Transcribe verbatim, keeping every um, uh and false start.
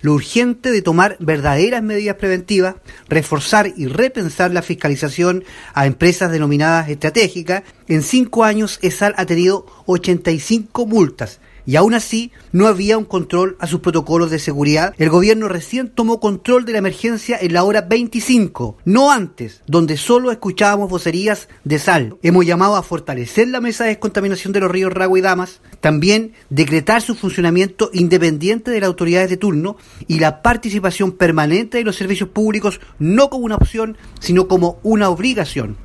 lo urgente de tomar verdaderas medidas preventivas, reforzar y repensar la fiscalización a empresas denominadas estratégicas. En cinco años, ESAL ha tenido ochenta y cinco multas. Y aún así, no había un control a sus protocolos de seguridad. El gobierno recién tomó control de la emergencia en la hora veinticinco, no antes, donde solo escuchábamos vocerías de ESAL. Hemos llamado a fortalecer la mesa de descontaminación de los ríos Ragua y Damas, también decretar su funcionamiento independiente de las autoridades de turno y la participación permanente de los servicios públicos, no como una opción, sino como una obligación.